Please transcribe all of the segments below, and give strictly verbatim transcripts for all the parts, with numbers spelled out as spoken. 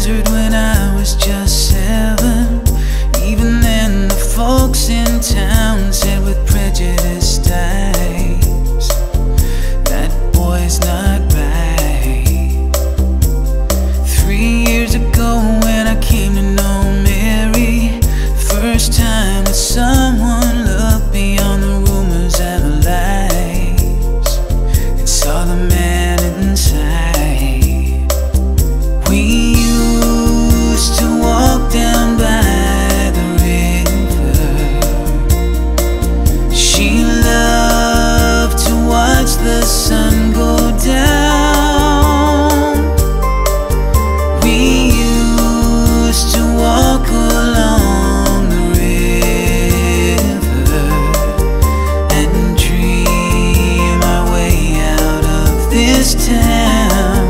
desert when I was just seven. Even then the folks in town said with prejudiced eyes, that boy's not right. Three years ago when I came to know Mary, first time that someone looked beyond the rumors and the lies and saw the man inside. We used to walk down by the river. She loved to watch the sun go down. We used to walk along the river and dream our way out of this town.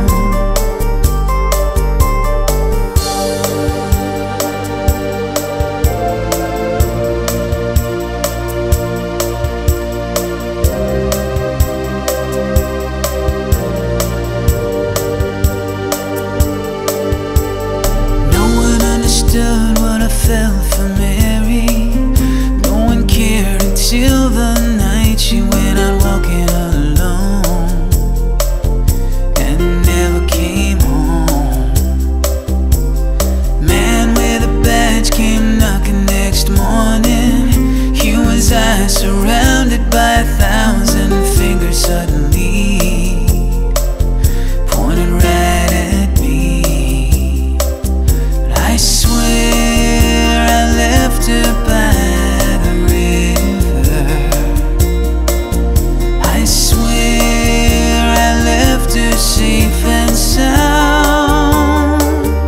What I felt for Mary, no one cared until the night she went out walking alone and never came home. Man with a badge came knocking next morning. He was I, surrounded by a thousand fingers suddenly pointed right at me. I swear I left her by the river. I swear I left her safe and sound.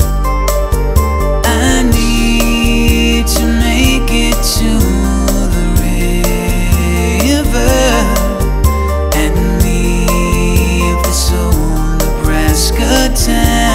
I need to make it to the river and leave this old Nebraska town.